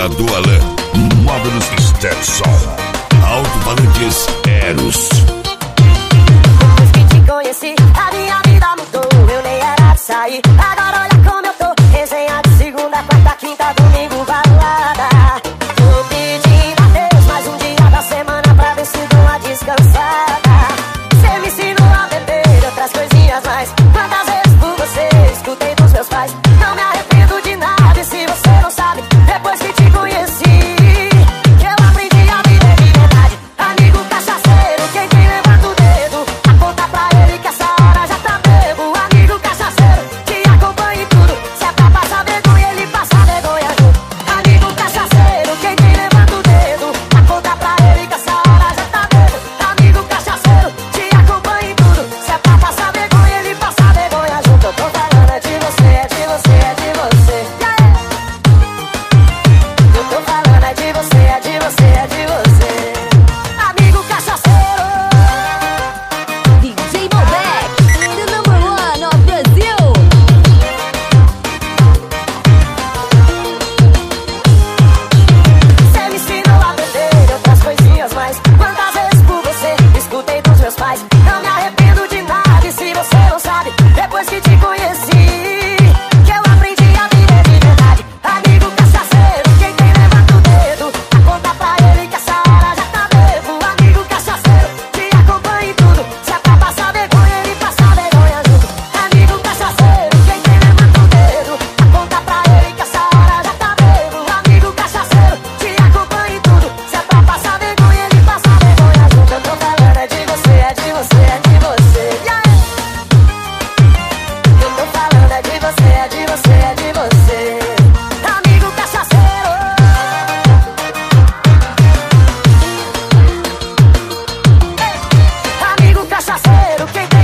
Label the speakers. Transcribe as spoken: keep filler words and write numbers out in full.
Speaker 1: Casa do Alan, Módulos Stetson, Alto-Falantes Eros.
Speaker 2: Depois que te conheci, a minha vida mudou. Eu nem era de sair, agora olha como eu tô. Resenha de segunda, quarta, quinta, domingo, balada. Tô pedindo a Deus mais um dia da semana pra ver se dou uma descansada. Cê me ensinou a beber outras coisinhas mais. Quantas vezes por você escutei dos meus pais. Não me arrependo de nada e se você não sabe, depois que te conheci, eu aprendi a viver de verdade. Amigo cachaceiro, quem te levanta o dedo, aponta pra ele que essa hora já tá bebo. Amigo cachaceiro, te acompanha em tudo. Se é pra passar vergonha, ele passa vergonha junto. Amigo cachaceiro, quem te levanta o dedo, aponta pra ele que essa hora já tá bebo. Amigo cachaceiro, te acompanha em tudo. Se é pra passar vergonha, ele passa vergonha junto. Eu tô falando é de você, é de você, é de você. Eu tô falando é de você, é de você, é de você. Amigo cachaceiro.
Speaker 3: D J Malbec, the number one of Brazil.
Speaker 2: Cê me ensinou a beber outras coisinhas mais. Quantas vezes por você escutei dos meus pais. Não me arrependo de nada e se você não sabe, depois que te conheci, que eu aprendi a viver de verdade. Amigo cachaceiro, quem tem levanta o dedo, aponta pra ele que essa hora já tá bebo. Amigo cachaceiro, te acompanha em tudo. Se é pra passar vergonha, ele passa vergonha junto. Amigo cachaceiro, quem tem levanta o dedo, aponta pra ele que essa hora já tá bebo. Amigo cachaceiro, te acompanha em tudo. Se é pra passar vergonha, ele passa vergonha junto. Eu tô falando é de você, é de você, é de você. Yeah. Eu tô falando é de você, é de você, é de você. Amigo cachaceiro. Ei. Amigo cachaceiro, quem